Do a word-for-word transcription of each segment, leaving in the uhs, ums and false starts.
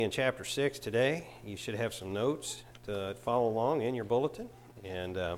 In chapter six today, you should have some notes to follow along in your bulletin. And uh,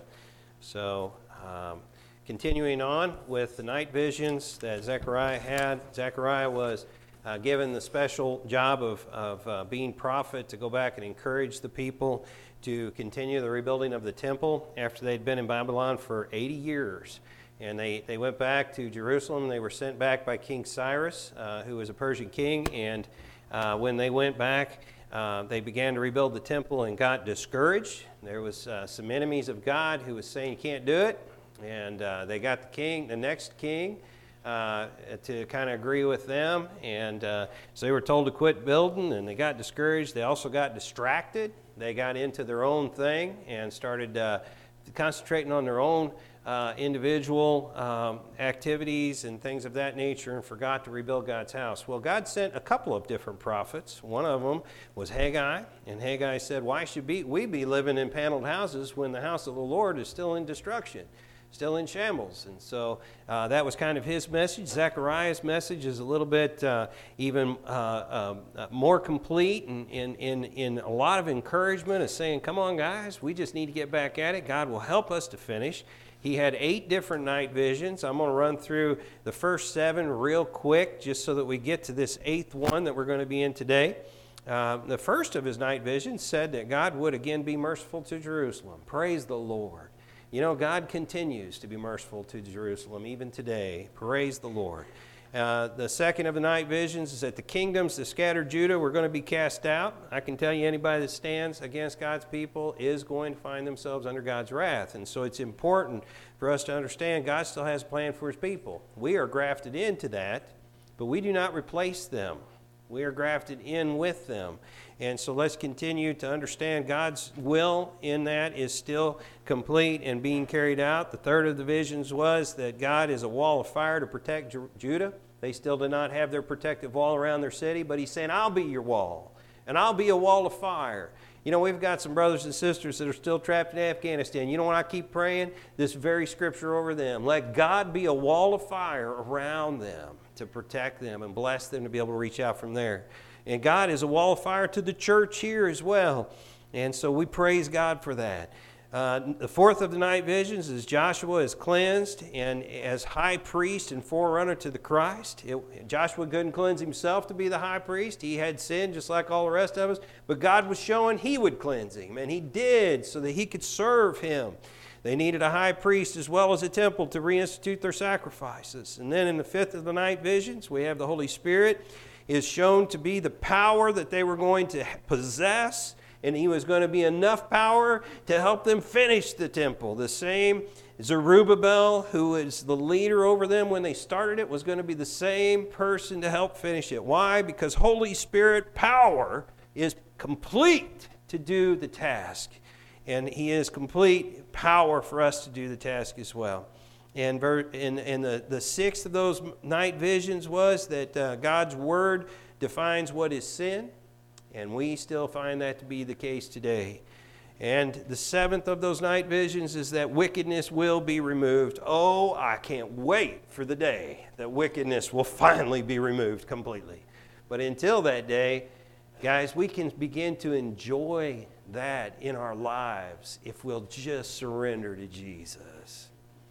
so, um, continuing on with the night visions that Zechariah had, Zechariah was uh, given the special job of, of uh, being prophet to go back and encourage the people to continue the rebuilding of the temple after they'd been in Babylon for eighty years. And they, they went back to Jerusalem. They were sent back by King Cyrus, uh, who was a Persian king, and Uh, when they went back, uh, they began to rebuild the temple and got discouraged. There was uh, some enemies of God who was saying, you can't do it. And uh, they got the king, the next king, uh, to kind of agree with them. And uh, so they were told to quit building, and they got discouraged. They also got distracted. They got into their own thing and started uh, concentrating on their own Uh, individual um, activities and things of that nature, and forgot to rebuild God's house. Well, God sent a couple of different prophets. One of them was Haggai, and Haggai said, why should be, we be living in paneled houses when the house of the Lord is still in destruction, still in shambles? And so uh, that was kind of his message. Zechariah's message is a little bit uh, even uh, uh, more complete and in, in, in a lot of encouragement, of saying, come on guys, we just need to get back at it. God will help us to finish. He had eight different night visions. I'm going to run through the first seven real quick just so that we get to this eighth one that we're going to be in today. Uh, the first of his night visions said that God would again be merciful to Jerusalem. Praise the Lord. You know, God continues to be merciful to Jerusalem even today. Praise the Lord. Uh, the second of the night visions is that the kingdoms that scattered Judah were going to be cast out. I can tell you anybody that stands against God's people is going to find themselves under God's wrath. And so it's important for us to understand God still has a plan for his people. We are grafted into that, but we do not replace them. We are grafted in with them. And so let's continue to understand God's will in that is still complete and being carried out. The third of the visions was that God is a wall of fire to protect Ju- Judah. They still did not have their protective wall around their city, but he's saying, I'll be your wall, and I'll be a wall of fire. You know, we've got some brothers and sisters that are still trapped in Afghanistan. You know what I keep praying? This very scripture over them. Let God be a wall of fire around them to protect them and bless them to be able to reach out from there. And God is a wall of fire to the church here as well. And so we praise God for that. Uh, the fourth of the night visions is Joshua is cleansed and as high priest and forerunner to the Christ. It, Joshua couldn't cleanse himself to be the high priest. He had sinned just like all the rest of us. But God was showing he would cleanse him. And he did so that he could serve him. They needed a high priest as well as a temple to reinstitute their sacrifices. And then in the fifth of the night visions, we have the Holy Spirit is shown to be the power that they were going to possess, and he was going to be enough power to help them finish the temple. The same Zerubbabel, who is the leader over them when they started it, was going to be the same person to help finish it. Why? Because Holy Spirit power is complete to do the task. And he is complete power for us to do the task as well. And, ver- and, and the, the sixth of those night visions was that uh, God's word defines what is sin. And we still find that to be the case today. And the seventh of those night visions is that wickedness will be removed. Oh, I can't wait for the day that wickedness will finally be removed completely. But until that day, guys, we can begin to enjoy that in our lives if we'll just surrender to Jesus.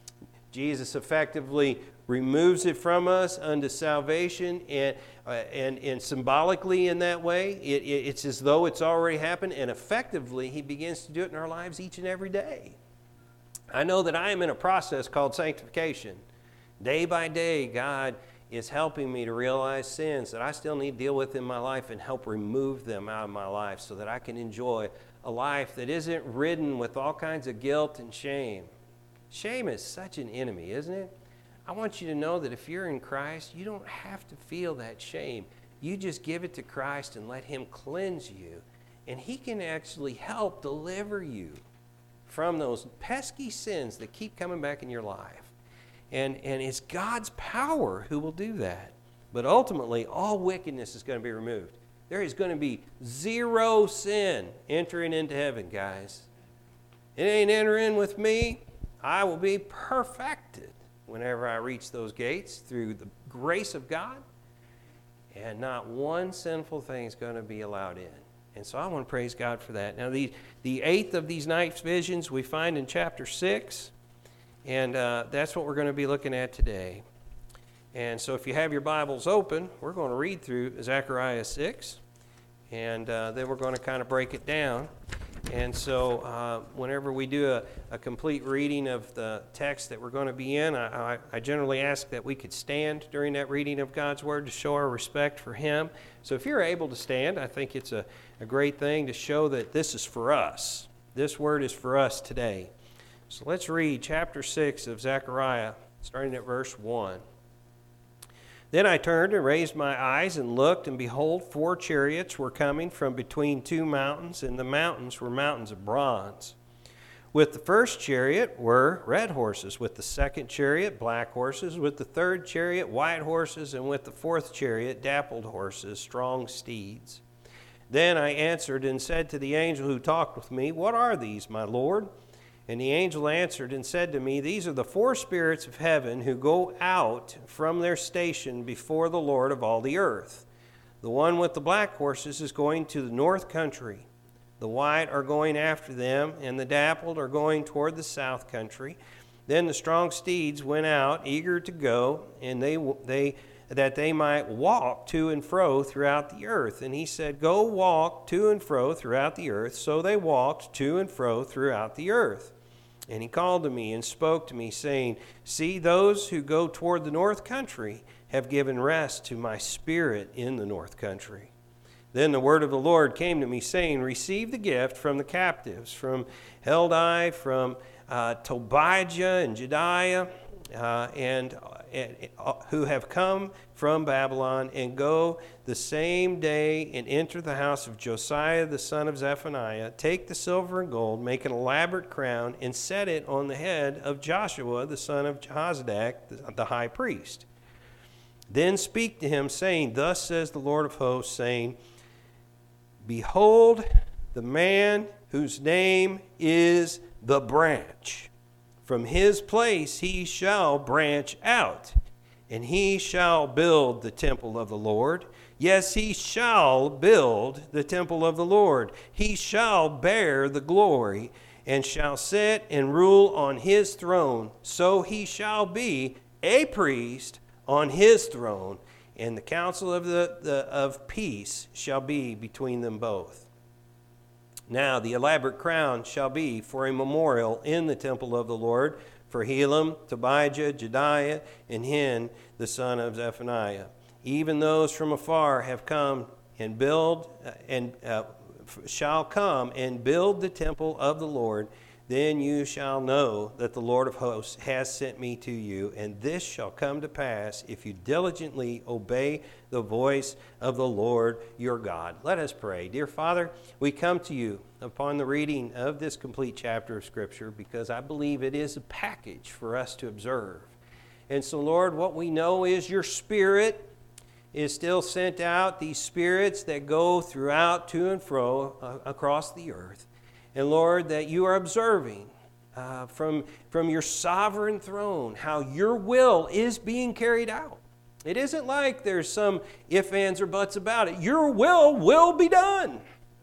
Jesus effectively removes it from us unto salvation, and uh, and, and symbolically in that way, it, it, it's as though it's already happened, and effectively he begins to do it in our lives each and every day. I know that I am in a process called sanctification. Day by day, God is helping me to realize sins that I still need to deal with in my life and help remove them out of my life so that I can enjoy a life that isn't ridden with all kinds of guilt and shame. Shame is such an enemy, isn't it? I want you to know that if you're in Christ, you don't have to feel that shame. You just give it to Christ and let him cleanse you. And he can actually help deliver you from those pesky sins that keep coming back in your life. And, and it's God's power who will do that. But ultimately, all wickedness is going to be removed. There is going to be zero sin entering into heaven, guys. It ain't entering with me. I will be perfected whenever I reach those gates through the grace of God. and not one sinful thing is going to be allowed in. And so I want to praise God for that. Now, the, the eighth of these night visions we find in chapter six, and uh, that's what we're going to be looking at today. And so if you have your Bibles open, we're going to read through Zechariah six, and uh, then we're going to kind of break it down. And so uh, whenever we do a, a complete reading of the text that we're going to be in, I, I, I generally ask that we could stand during that reading of God's Word to show our respect for Him. So if you're able to stand, I think it's a, a great thing to show that this is for us. This Word is for us today. So let's read chapter six of Zechariah, starting at verse one. Then I turned and raised my eyes and looked, and behold, four chariots were coming from between two mountains, and the mountains were mountains of bronze. With the first chariot were red horses, with the second chariot black horses, with the third chariot white horses, and with the fourth chariot dappled horses, strong steeds. Then I answered and said to the angel who talked with me, "What are these, my Lord?" And the angel answered and said to me, "These are the four spirits of heaven who go out from their station before the Lord of all the earth. The one with the black horses is going to the north country. The white are going after them, and the dappled are going toward the south country." Then the strong steeds went out, eager to go, and they they that they might walk to and fro throughout the earth. And he said, "Go walk to and fro throughout the earth." So they walked to and fro throughout the earth. And he called to me and spoke to me, saying, "See, those who go toward the north country have given rest to my spirit in the north country." Then the word of the Lord came to me, saying, "Receive the gift from the captives, from Heldai, from uh, Tobijah and Jediah, uh, and, and uh, who have come from Babylon, and go the same day and enter the house of Josiah the son of Zephaniah. Take the silver and gold, make an elaborate crown, and set it on the head of Joshua the son of Jehozadak, the, the high priest. Then speak to him, saying, Thus says the Lord of hosts, saying, Behold, the man whose name is the branch. From his place he shall branch out, and he shall build the temple of the Lord. Yes, he shall build the temple of the Lord. He shall bear the glory, and shall sit and rule on his throne. So he shall be a priest on his throne, and the counsel of the, the of peace shall be between them both. Now the elaborate crown shall be for a memorial in the temple of the Lord for Helam, Tobijah, Jediah, and Hen, the son of Zephaniah. Even those from afar have come and build uh, and uh, shall come and build the temple of the Lord. Then you shall know that the Lord of hosts has sent me to you, and this shall come to pass if you diligently obey the voice of the Lord your God. Let us pray. Dear Father, we come to you upon the reading of this complete chapter of Scripture because I believe it is a package for us to observe. And so, Lord, what we know is your Spirit is still sent out, these spirits that go throughout to and fro uh, across the earth. And Lord, that you are observing uh, from, from your sovereign throne how your will is being carried out. It isn't like there's some ifs, ands, or buts about it. Your will will be done.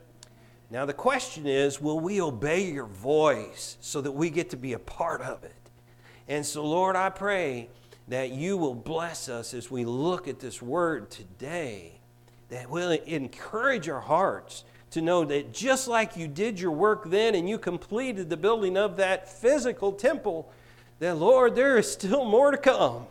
Now the question is, will we obey your voice so that we get to be a part of it? And so, Lord, I pray that you will bless us as we look at this word today, that will encourage our hearts to know that just like you did your work then and you completed the building of that physical temple, that, Lord, there is still more to come.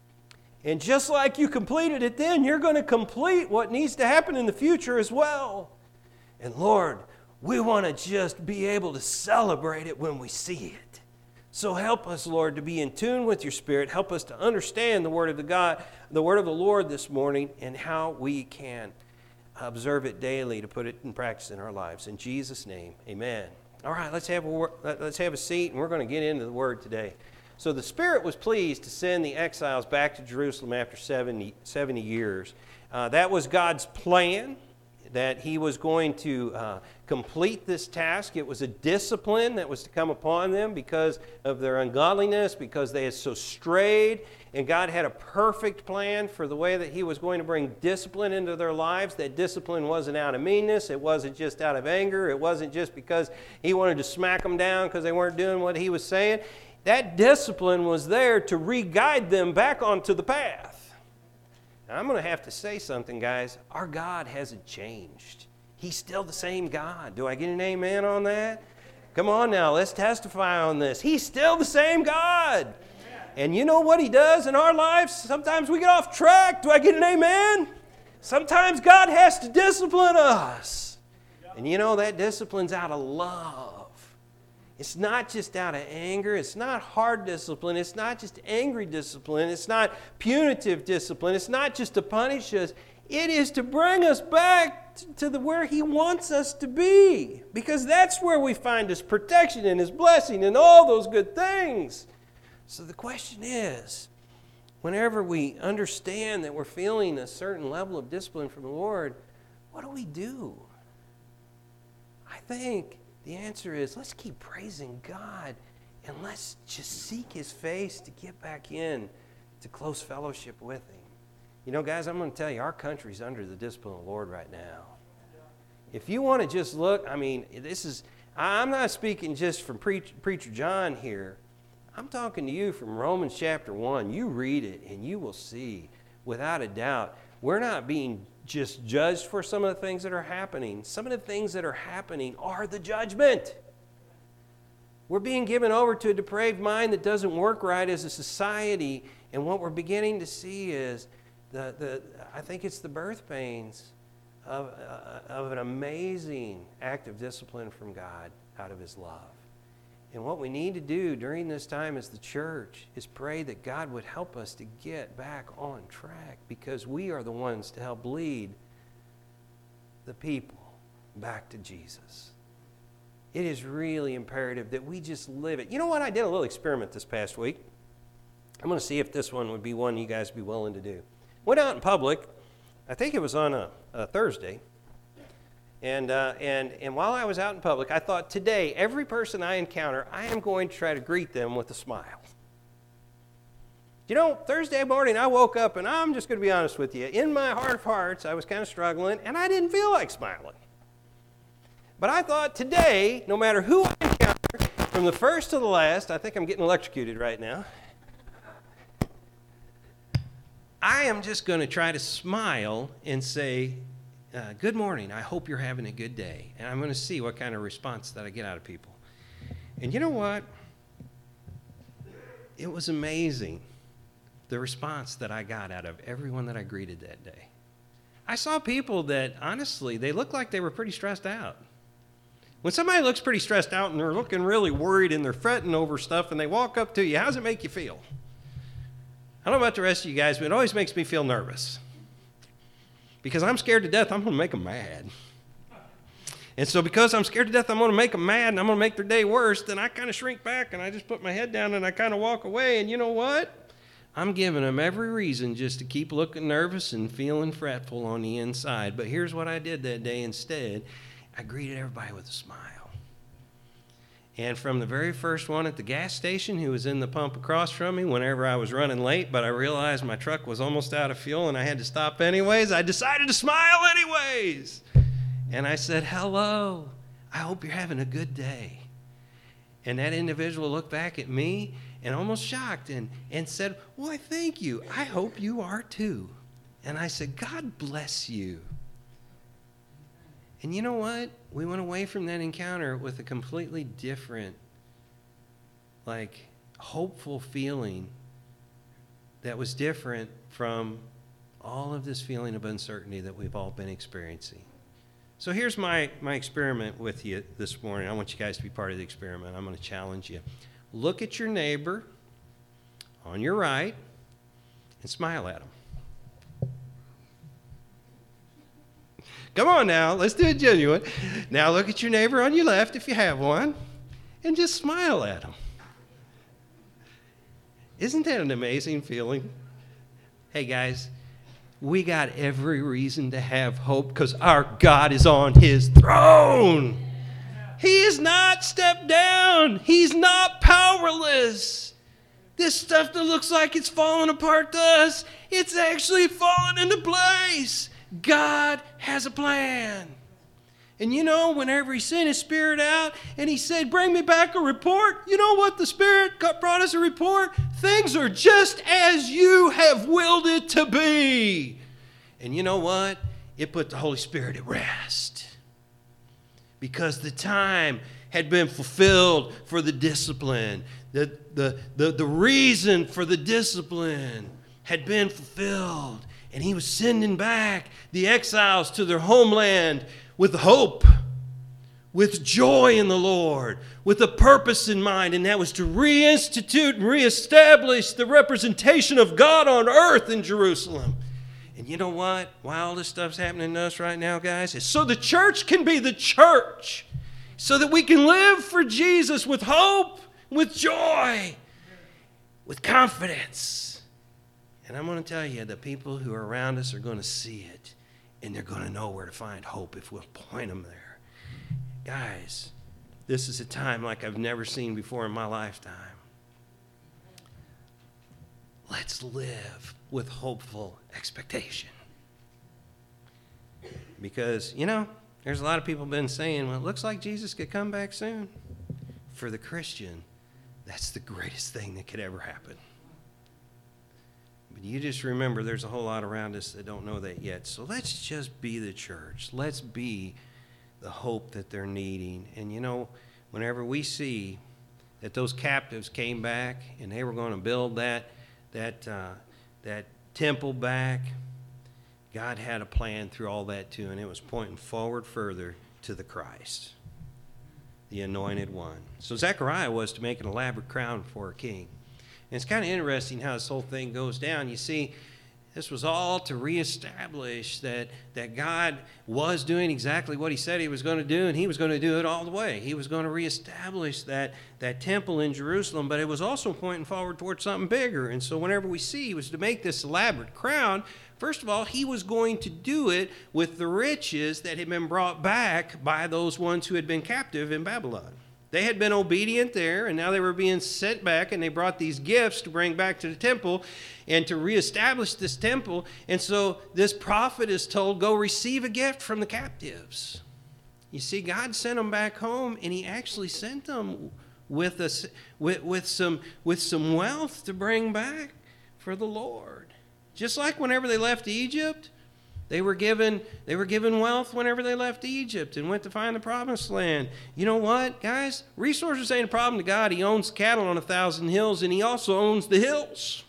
And just like you completed it then, you're going to complete what needs to happen in the future as well. And, Lord, we want to just be able to celebrate it when we see it. So help us, Lord, to be in tune with your Spirit. Help us to understand the word of the God, the word of the Lord this morning, and how we can observe it daily to put it in practice in our lives. In Jesus' name, amen. All right, let's have a, let's have a seat, and we're going to get into the word today. So the Spirit was pleased to send the exiles back to Jerusalem after seventy, seventy years. Uh, that was God's plan. that he was going to uh, complete this task. It was a discipline that was to come upon them because of their ungodliness, because they had so strayed. And God had a perfect plan for the way that he was going to bring discipline into their lives. That discipline wasn't out of meanness. It wasn't just out of anger. It wasn't just because he wanted to smack them down because they weren't doing what he was saying. That discipline was there to re-guide them back onto the path. Now, I'm going to have to say something, guys. Our God hasn't changed. He's still the same God. Do I get an amen on that? Come on now, let's testify on this. He's still the same God. And you know what he does in our lives? Sometimes we get off track. Do I get an amen? Sometimes God has to discipline us. And you know that discipline's out of love. It's not just out of anger. It's not hard discipline. It's not just angry discipline. It's not punitive discipline. It's not just to punish us. It is to bring us back to the where he wants us to be. Because that's where we find his protection and his blessing and all those good things. So the question is, whenever we understand that we're feeling a certain level of discipline from the Lord, what do we do? I think the answer is, let's keep praising God and let's just seek his face to get back in to close fellowship with him. You know, guys, I'm going to tell you, our country's under the discipline of the Lord right now. If you want to just look, I mean, this is, I'm not speaking just from Preacher, Preacher John here. I'm talking to you from Romans chapter one. You read it and you will see, without a doubt, we're not being just judged for some of the things that are happening. Some of the things that are happening are the judgment. We're being given over to a depraved mind that doesn't work right as a society. And what we're beginning to see is, the, the I think it's the birth pains of, uh, of an amazing act of discipline from God out of his love. And what we need to do during this time as the church is pray that God would help us to get back on track, because we are the ones to help lead the people back to Jesus. It is really imperative that we just live it. You know what? I did a little experiment this past week. I'm going to see if this one would be one you guys would be willing to do. Went out in public. I think it was on a, a Thursday. And, uh, and, and while I was out in public, I thought, today, every person I encounter, I am going to try to greet them with a smile. You know, Thursday morning, I woke up, and I'm just going to be honest with you. In my heart of hearts, I was kind of struggling, and I didn't feel like smiling. But I thought, today, no matter who I encounter, from the first to the last, I think I'm getting electrocuted right now, I am just going to try to smile and say, Uh, good morning. I hope you're having a good day. And I'm going to see what kind of response that I get out of people. And you know what? It was amazing, the response that I got out of everyone that I greeted that day. I saw people that, honestly, they looked like they were pretty stressed out. When somebody looks pretty stressed out and they're looking really worried and they're fretting over stuff and they walk up to you, how does it make you feel? I don't know about the rest of you guys, but it always makes me feel nervous. Because I'm scared to death, I'm going to make them mad. And so because I'm scared to death, I'm going to make them mad and I'm going to make their day worse, then I kind of shrink back and I just put my head down and I kind of walk away. And you know what? I'm giving them every reason just to keep looking nervous and feeling fretful on the inside. But here's what I did that day instead. I greeted everybody with a smile. And from the very first one at the gas station who was in the pump across from me whenever I was running late, but I realized my truck was almost out of fuel and I had to stop anyways, I decided to smile anyways. And I said, hello, I hope you're having a good day. And that individual looked back at me and almost shocked and, and said, why, thank you. I hope you are too. And I said, God bless you. And you know what? We went away from that encounter with a completely different, like, hopeful feeling that was different from all of this feeling of uncertainty that we've all been experiencing. So here's my, my experiment with you this morning. I want you guys to be part of the experiment. I'm going to challenge you. Look at your neighbor on your right and smile at him. Come on now, let's do it genuine. Now look at your neighbor on your left if you have one, and just smile at him. Isn't that an amazing feeling? Hey guys, we got every reason to have hope because our God is on his throne. He is not stepped down. He's not powerless. This stuff that looks like it's falling apart to us, it's actually falling into place. God has a plan. And you know, whenever he sent his Spirit out and he said, bring me back a report, you know what the Spirit brought us a report? Things are just as you have willed it to be. And you know what? It put the Holy Spirit at rest. Because the time had been fulfilled for the discipline. The, the, the, the reason for the discipline had been fulfilled. And he was sending back the exiles to their homeland with hope, with joy in the Lord, with a purpose in mind, and that was to reinstitute and reestablish the representation of God on earth in Jerusalem. And you know what? Why all this stuff's happening to us right now, guys? It's so the church can be the church, so that we can live for Jesus with hope, with joy, with confidence. And I'm going to tell you, the people who are around us are going to see it. And they're going to know where to find hope if we'll point them there. Guys, this is a time like I've never seen before in my lifetime. Let's live with hopeful expectation. Because, you know, there's a lot of people been saying, well, it looks like Jesus could come back soon. For the Christian, that's the greatest thing that could ever happen. But you just remember there's a whole lot around us that don't know that yet. So let's just be the church. Let's be the hope that they're needing. And you know, whenever we see that those captives came back and they were going to build that, that, uh, that temple back, God had a plan through all that too. And it was pointing forward further to the Christ, the anointed one. So Zechariah was to make an elaborate crown for a king. And it's kind of interesting how this whole thing goes down. You see, this was all to reestablish that, that God was doing exactly what he said he was going to do, and he was going to do it all the way. He was going to reestablish that, that temple in Jerusalem, but it was also pointing forward towards something bigger. And so whenever we see he was to make this elaborate crown, first of all, he was going to do it with the riches that had been brought back by those ones who had been captive in Babylon. They had been obedient there, and now they were being sent back, and they brought these gifts to bring back to the temple and to reestablish this temple. And so this prophet is told, go receive a gift from the captives. You see, God sent them back home, and he actually sent them with, a, with, with, some, with some wealth to bring back for the Lord. Just like whenever they left Egypt, They were given they were given wealth whenever they left Egypt and went to find the promised land. You know what, guys? Resources ain't a problem to God. He owns cattle on a thousand hills, and he also owns the hills.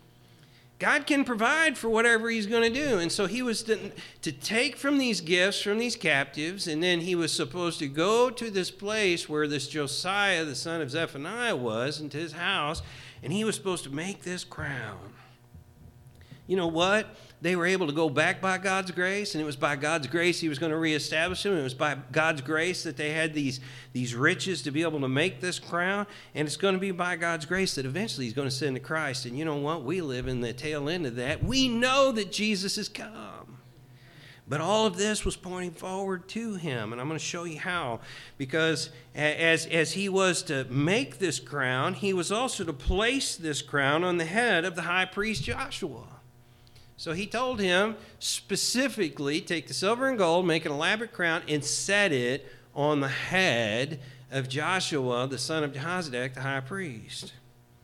God can provide for whatever he's going to do. And so he was to, to take from these gifts from these captives, and then he was supposed to go to this place where this Josiah, the son of Zephaniah, was, into his house, and he was supposed to make this crown. You know what? They were able to go back by God's grace, and it was by God's grace he was going to reestablish them. It was by God's grace that they had these, these riches to be able to make this crown, and it's going to be by God's grace that eventually he's going to send to Christ. And you know what? We live in the tail end of that. We know that Jesus has come. But all of this was pointing forward to him, and I'm going to show you how. Because as, as he was to make this crown, he was also to place this crown on the head of the high priest Joshua. So he told him specifically, take the silver and gold, make an elaborate crown, and set it on the head of Joshua, the son of Jehozadak, the high priest.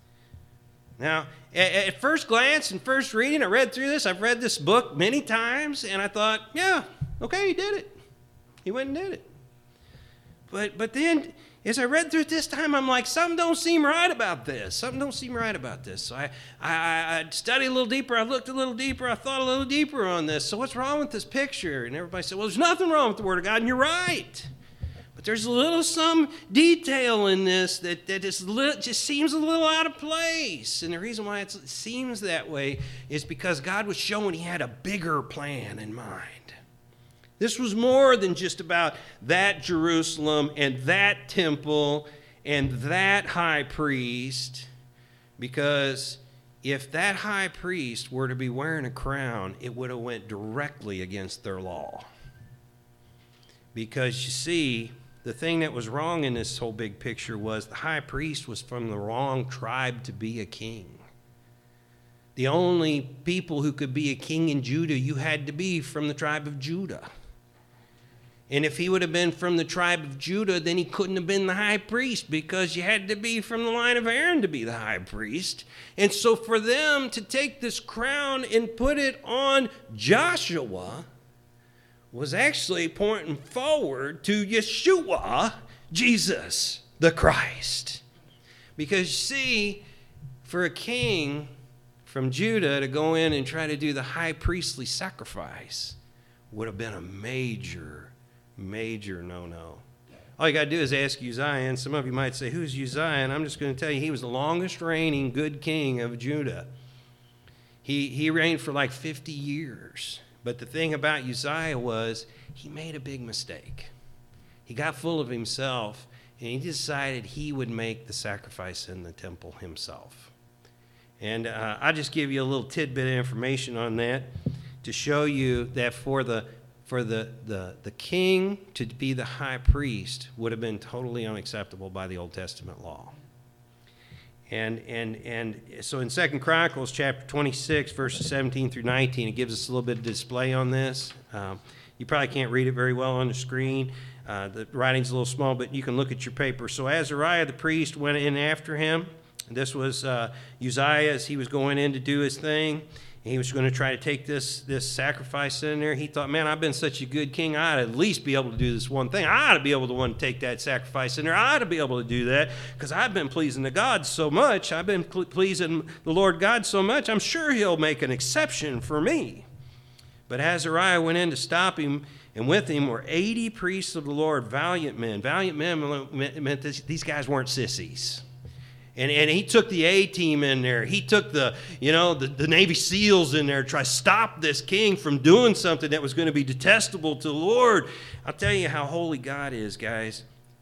Now, at first glance and first reading, I read through this. I've read this book many times, and I thought, yeah, okay, he did it. He went and did it. But, but then, as I read through it this time, I'm like, something don't seem right about this. Something don't seem right about this. So I, I, I studied a little deeper. I looked a little deeper. I thought a little deeper on this. So what's wrong with this picture? And everybody said, well, there's nothing wrong with the Word of God, and you're right. But there's a little some detail in this that, that is li- just seems a little out of place. And the reason why it's, it seems that way is because God was showing he had a bigger plan in mind. This was more than just about that Jerusalem and that temple and that high priest, because if that high priest were to be wearing a crown, it would have went directly against their law. Because you see, the thing that was wrong in this whole big picture was the high priest was from the wrong tribe to be a king. The only people who could be a king in Judah, you had to be from the tribe of Judah. And if he would have been from the tribe of Judah, then he couldn't have been the high priest, because you had to be from the line of Aaron to be the high priest. And so for them to take this crown and put it on Joshua was actually pointing forward to Yeshua, Jesus, the Christ. Because you see, for a king from Judah to go in and try to do the high priestly sacrifice would have been a major Major no-no. All you got to do is ask Uzziah, and some of you might say, who's Uzziah? And I'm just going to tell you, he was the longest reigning good king of Judah. He, he reigned for like fifty years. But the thing about Uzziah was he made a big mistake. He got full of himself, and he decided he would make the sacrifice in the temple himself. And uh, I'll just give you a little tidbit of information on that to show you that for the For the, the, the king to be the high priest would have been totally unacceptable by the Old Testament law. And and and so in Second Chronicles chapter twenty-six, verses seventeen through nineteen, it gives us a little bit of display on this. Um, you probably can't read it very well on the screen. Uh, the writing's a little small, but you can look at your paper. So Azariah the priest went in after him. This was uh, Uzziah as he was going in to do his thing. He was going to try to take this, this sacrifice in there. He thought, man, I've been such a good king. I ought to at least be able to do this one thing. I ought to be able to want to take that sacrifice in there. I ought to be able to do that because I've been pleasing the God so much. I've been pleasing the Lord God so much. I'm sure he'll make an exception for me. But Azariah went in to stop him, and with him were eighty priests of the Lord, valiant men. Valiant men meant this, these guys weren't sissies. And, and he took the A-team in there. He took the, you know, the, the Navy SEALs in there to try to stop this king from doing something that was going to be detestable to the Lord. I'll tell you how holy God is, guys.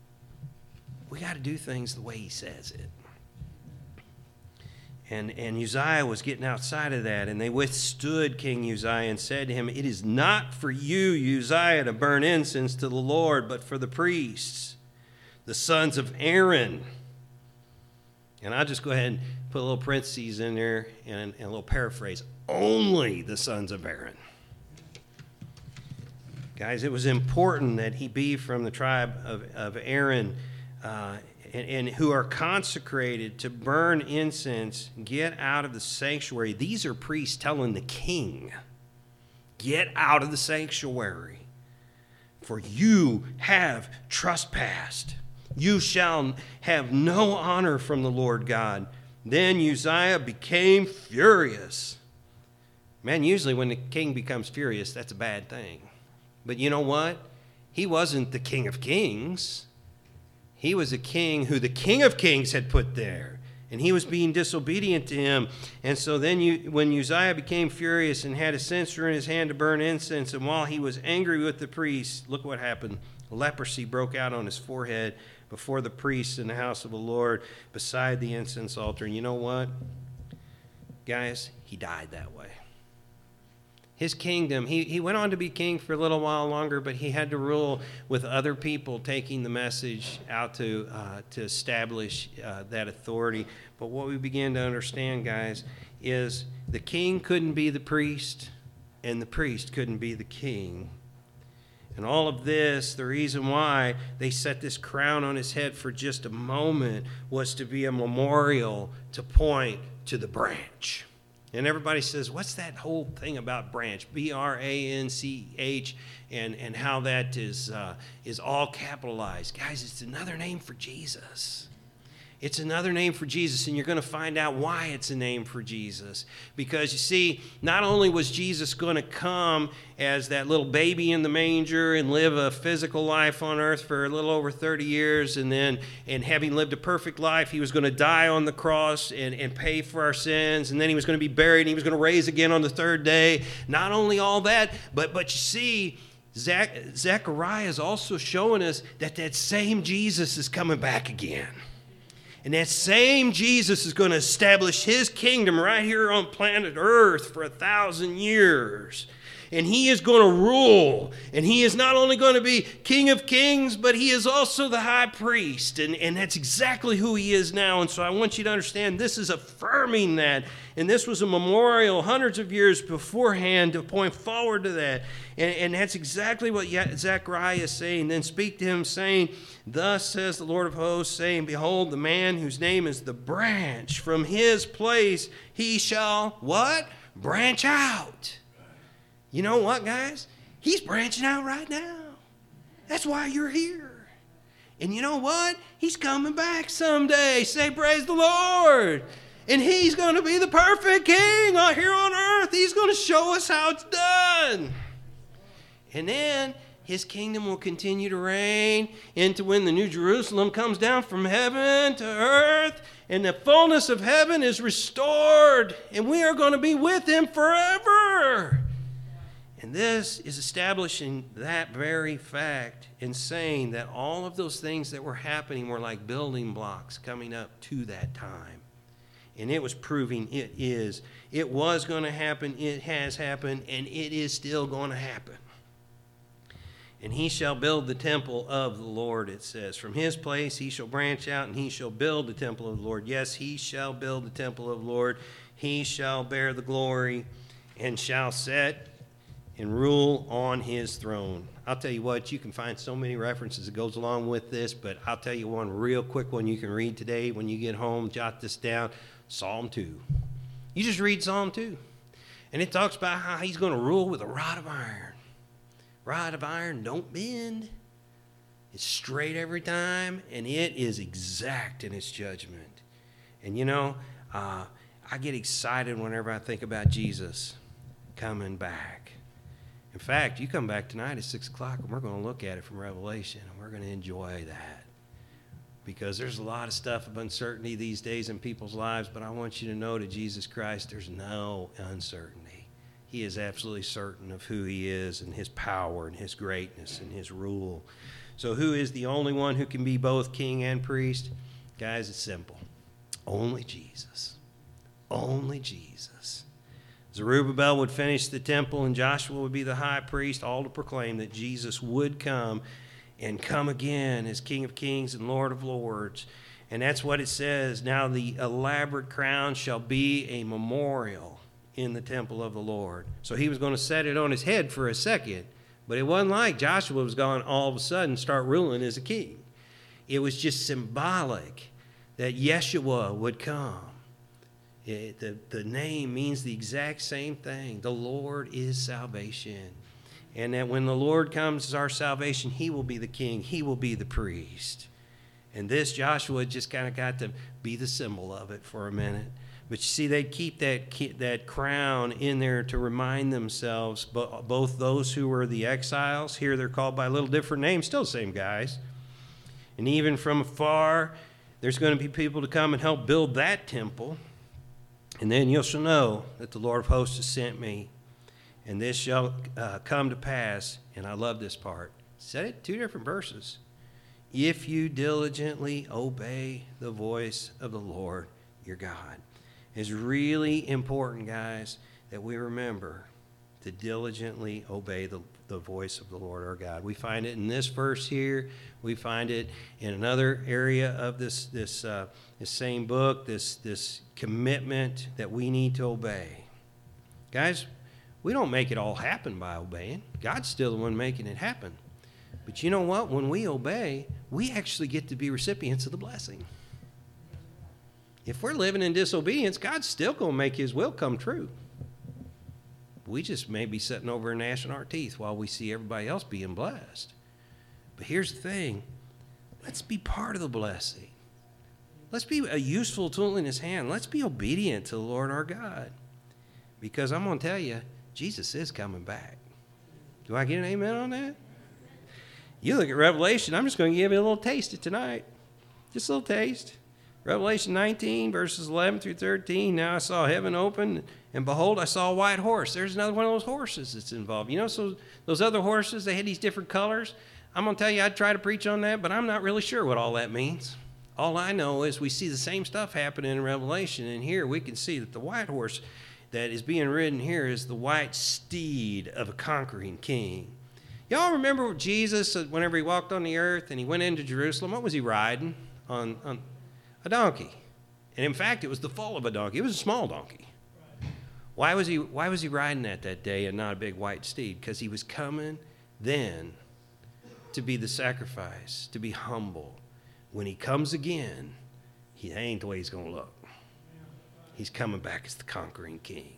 We got to do things the way he says it. And, and Uzziah was getting outside of that, and they withstood King Uzziah and said to him, it is not for you, Uzziah, to burn incense to the Lord, but for the priests, the sons of Aaron. And I'll just go ahead and put a little parentheses in there and, and a little paraphrase. Only the sons of Aaron. Guys, it was important that he be from the tribe of, of Aaron uh, and, and who are consecrated to burn incense, get out of the sanctuary. These are priests telling the king, get out of the sanctuary, for you have trespassed. You shall have no honor from the Lord God. Then Uzziah became furious. Man, usually when the king becomes furious, that's a bad thing. But you know what? He wasn't the King of Kings. He was a king who the King of Kings had put there. And he was being disobedient to him. And so then you, when Uzziah became furious and had a censer in his hand to burn incense, and while he was angry with the priests, look what happened. Leprosy broke out on his forehead before the priests in the house of the Lord beside the incense altar. And you know what? Guys, he died that way. His kingdom, he, he went on to be king for a little while longer, but he had to rule with other people taking the message out to, uh, to establish uh, that authority. But what we began to understand, guys, is the king couldn't be the priest, and the priest couldn't be the king. And all of this, the reason why they set this crown on his head for just a moment was to be a memorial to point to the branch. And everybody says, what's that whole thing about branch? B R A N C H, and, and how that is, uh, is all capitalized. Guys, it's another name for Jesus. It's another name for Jesus, and you're going to find out why it's a name for Jesus. Because, you see, not only was Jesus going to come as that little baby in the manger and live a physical life on earth for a little over thirty years, and then, and having lived a perfect life, he was going to die on the cross and, and pay for our sins, and then he was going to be buried, and he was going to raise again on the third day. Not only all that, but, but you see, Zach, Zechariah is also showing us that that same Jesus is coming back again. And that same Jesus is going to establish his kingdom right here on planet Earth for a thousand years. And he is going to rule. And he is not only going to be King of Kings, but he is also the high priest. And, and that's exactly who he is now. And so I want you to understand this is affirming that. And this was a memorial hundreds of years beforehand to point forward to that. And, and that's exactly what Zechariah is saying. Then speak to him, saying, thus says the Lord of hosts, saying, behold, the man whose name is the branch, from his place he shall, what? Branch out. You know what, guys? He's branching out right now. That's why you're here. And you know what? He's coming back someday. Say, praise the Lord. And he's going to be the perfect king out here on earth. He's going to show us how it's done. And then his kingdom will continue to reign into when the New Jerusalem comes down from heaven to earth. And the fullness of heaven is restored. And we are going to be with him forever. And this is establishing that very fact and saying that all of those things that were happening were like building blocks coming up to that time. And it was proving it is. It was going to happen, it has happened, and it is still going to happen. And he shall build the temple of the Lord, it says. From his place he shall branch out, and he shall build the temple of the Lord. Yes, he shall build the temple of the Lord. He shall bear the glory and shall set and rule on his throne. I'll tell you what, you can find so many references that goes along with this, but I'll tell you one real quick one you can read today when you get home. Jot this down. Psalm two. You just read Psalm two. And it talks about how he's going to rule with a rod of iron. Rod of iron don't bend. It's straight every time, and it is exact in its judgment. And you know, uh, I get excited whenever I think about Jesus coming back. In fact, you come back tonight at six o'clock, and we're going to look at it from Revelation, and we're going to enjoy that. Because there's a lot of stuff of uncertainty these days in people's lives, but I want you to know that Jesus Christ, there's no uncertainty. He is absolutely certain of who he is and his power and his greatness and his rule. So who is the only one who can be both king and priest? Guys, it's simple. Only Jesus. Only Jesus. Zerubbabel would finish the temple, and Joshua would be the high priest, all to proclaim that Jesus would come and come again as King of Kings and Lord of Lords. And that's what it says. Now the elaborate crown shall be a memorial in the temple of the Lord. So he was going to set it on his head for a second, but it wasn't like Joshua was going to all of a sudden start ruling as a king. It was just symbolic that Yeshua would come. It, the, the name means the exact same thing. The Lord is salvation. And that when the Lord comes as our salvation, he will be the king. He will be the priest. And this Joshua just kind of got to be the symbol of it for a minute. But you see, they keep that that crown in there to remind themselves, both those who were the exiles, here they're called by a little different name, still the same guys. And even from afar, there's going to be people to come and help build that temple. And then you shall know that the Lord of hosts has sent me. And this shall uh, come to pass, and I love this part. Said it two different verses. If you diligently obey the voice of the Lord your God. It's really important, guys, that we remember to diligently obey the, the voice of the Lord our God. We find it in this verse here. We find it in another area of this this uh, this same book, this this commitment that we need to obey. Guys, we don't make it all happen by obeying. God's still the one making it happen. But you know what? When we obey, we actually get to be recipients of the blessing. If we're living in disobedience, God's still going to make his will come true. We just may be sitting over and gnashing our teeth while we see everybody else being blessed. But here's the thing. Let's be part of the blessing. Let's be a useful tool in his hand. Let's be obedient to the Lord our God. Because I'm going to tell you, Jesus is coming back. Do I get an amen on that? You look at Revelation. I'm just going to give you a little taste of tonight. Just a little taste. Revelation nineteen, verses eleven through thirteen. Now I saw heaven open, and behold, I saw a white horse. There's another one of those horses that's involved. You know, so those other horses, they had these different colors. I'm going to tell you, I'd try to preach on that, but I'm not really sure what all that means. All I know is we see the same stuff happening in Revelation, and here we can see that the white horse that is being ridden here is the white steed of a conquering king. Y'all remember Jesus, whenever he walked on the earth and he went into Jerusalem, what was he riding? On, on a donkey. And in fact, it was the foal of a donkey. It was a small donkey. Why was he, why was he riding that that day and not a big white steed? Because he was coming then to be the sacrifice, to be humble. When he comes again, he ain't the way he's going to look. He's coming back as the conquering king.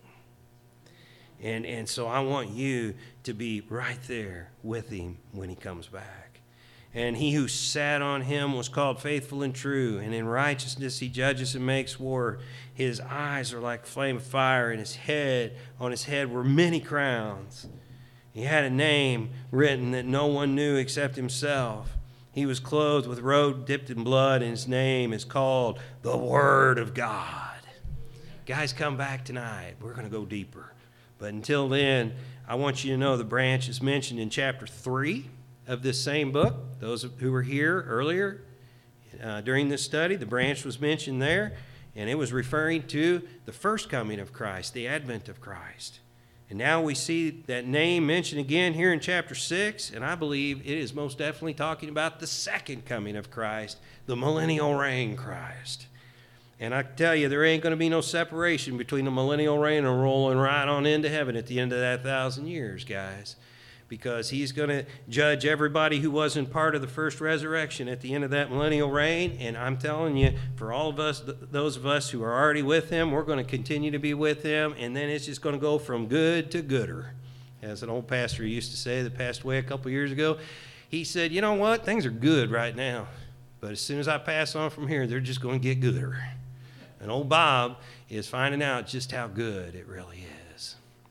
And, and so I want you to be right there with him when he comes back. And he who sat on him was called faithful and true, and in righteousness he judges and makes war. His eyes are like flame of fire, and his head, on his head were many crowns. He had a name written that no one knew except himself. He was clothed with robe dipped in blood, and his name is called the Word of God. Guys, come back tonight. We're going to go deeper. But until then, I want you to know the branch is mentioned in chapter three of this same book. Those who were here earlier uh, during this study, the branch was mentioned there, and it was referring to the first coming of Christ, the advent of Christ. And now we see that name mentioned again here in chapter six, and I believe it is most definitely talking about the second coming of Christ, the millennial reign Christ. And I tell you, there ain't going to be no separation between the millennial reign and rolling right on into heaven at the end of that thousand years, guys. Because he's going to judge everybody who wasn't part of the first resurrection at the end of that millennial reign. And I'm telling you, for all of us, th- those of us who are already with him, we're going to continue to be with him. And then it's just going to go from good to gooder. As an old pastor used to say that passed away a couple years ago, he said, you know what? Things are good right now. But as soon as I pass on from here, they're just going to get gooder. And old Bob is finding out just how good it really is.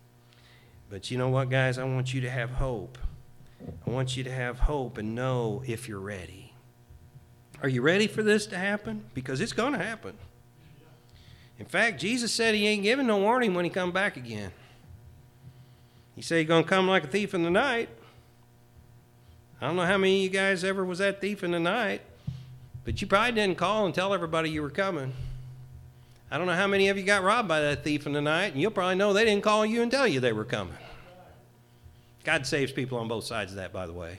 But you know what, guys? I want you to have hope. I want you to have hope and know if you're ready. Are you ready for this to happen? Because it's going to happen. In fact, Jesus said he ain't giving no warning when he come back again. He said he's going to come like a thief in the night. I don't know how many of you guys ever was that thief in the night, but you probably didn't call and tell everybody you were coming. I don't know how many of you got robbed by that thief in the night, and you'll probably know they didn't call you and tell you they were coming. God saves people on both sides of that, by the way.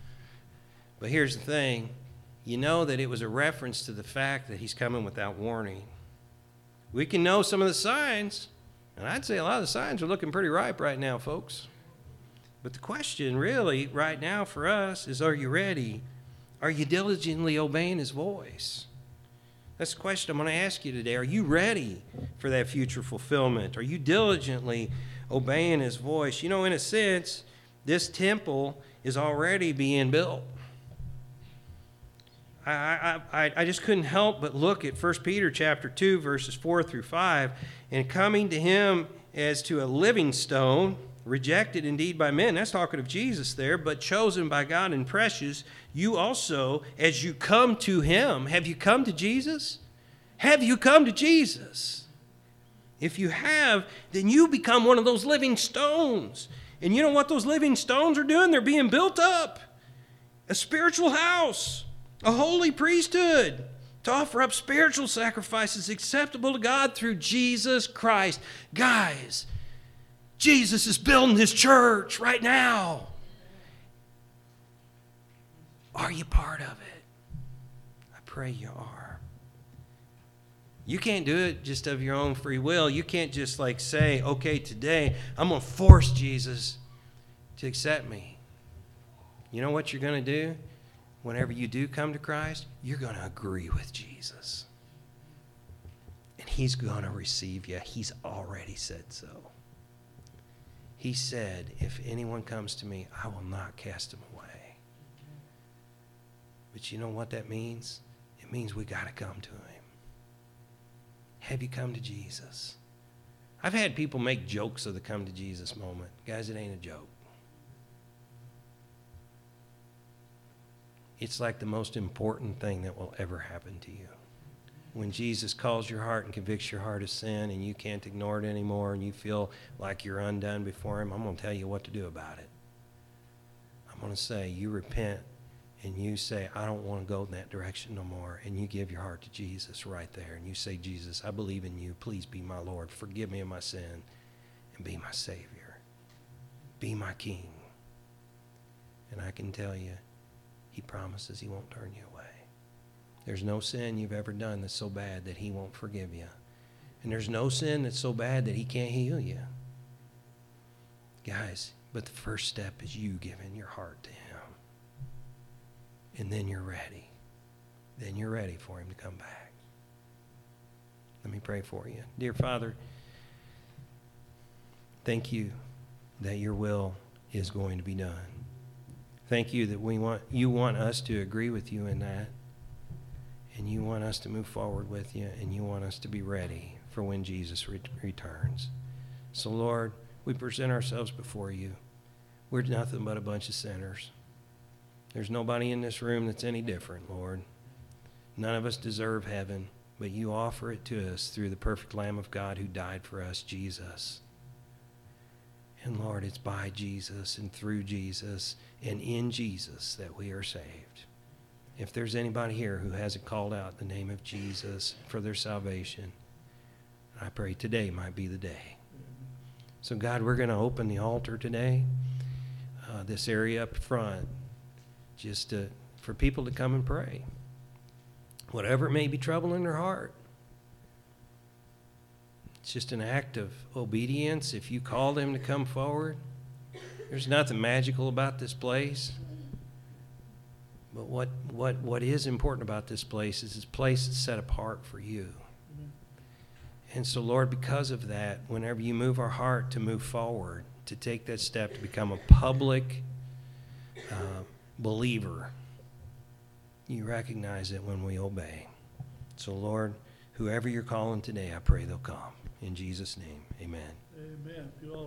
But here's the thing. You know that it was a reference to the fact that he's coming without warning. We can know some of the signs, and I'd say a lot of the signs are looking pretty ripe right now, folks. But the question really right now for us is, are you ready? Are you diligently obeying his voice? That's the question I'm going to ask you today. Are you ready for that future fulfillment? Are you diligently obeying his voice? You know, in a sense, this temple is already being built. I, I, I just couldn't help but look at First Peter chapter two, verses four through five. And coming to him as to a living stone, rejected indeed by men, that's talking of Jesus there, but chosen by God and precious, you also, as you come to him, have you come to Jesus? Have you come to Jesus? If you have, then you become one of those living stones. And you know what those living stones are doing? They're being built up. A spiritual house, a holy priesthood, to offer up spiritual sacrifices acceptable to God through Jesus Christ. Guys, Jesus is building his church right now. Are you part of it? I pray you are. You can't do it just of your own free will. You can't just like say, okay, today I'm going to force Jesus to accept me. You know what you're going to do? Whenever you do come to Christ, you're going to agree with Jesus. And he's going to receive you. He's already said so. He said, if anyone comes to me, I will not cast him away. But you know what that means? It means we got to come to him. Have you come to Jesus? I've had people make jokes of the come to Jesus moment. Guys, it ain't a joke. It's like the most important thing that will ever happen to you. When Jesus calls your heart and convicts your heart of sin and you can't ignore it anymore and you feel like you're undone before him, I'm going to tell you what to do about it. I'm going to say, you repent and you say, I don't want to go in that direction no more, and you give your heart to Jesus right there, and you say, Jesus, I believe in you. Please be my Lord. Forgive me of my sin, and be my Savior. Be my King. And I can tell you, he promises he won't turn you away. There's no sin you've ever done that's so bad that he won't forgive you. And there's no sin that's so bad that he can't heal you. Guys, but the first step is you giving your heart to him. And then you're ready. Then you're ready for him to come back. Let me pray for you. Dear Father, thank you that your will is going to be done. Thank you that we want you want us to agree with you in that. And you want us to move forward with you, and you want us to be ready for when Jesus re- returns. So, Lord, we present ourselves before you. We're nothing but a bunch of sinners. There's nobody in this room that's any different, Lord. None of us deserve heaven, but you offer it to us through the perfect Lamb of God who died for us, Jesus. And Lord, it's by Jesus and through Jesus and in Jesus that we are saved. If there's anybody here who hasn't called out the name of Jesus for their salvation, I pray today might be the day. So God, we're going to open the altar today, uh, this area up front, just to, for people to come and pray. Whatever may be troubling their heart. It's just an act of obedience. If you call them to come forward, there's nothing magical about this place. But what, what, what is important about this place is this place is set apart for you. And so, Lord, because of that, whenever you move our heart to move forward, to take that step to become a public uh, believer, you recognize it when we obey. So, Lord, whoever you're calling today, I pray they'll come. In Jesus' name, amen. Amen. If you all